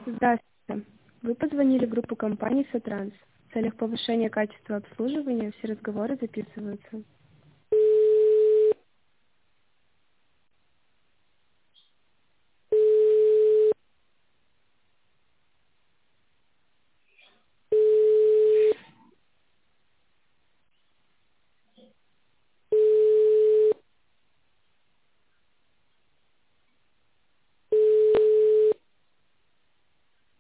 Здравствуйте. Вы позвонили в группу компании «Сотранс». В целях повышения качества обслуживания все разговоры записываются.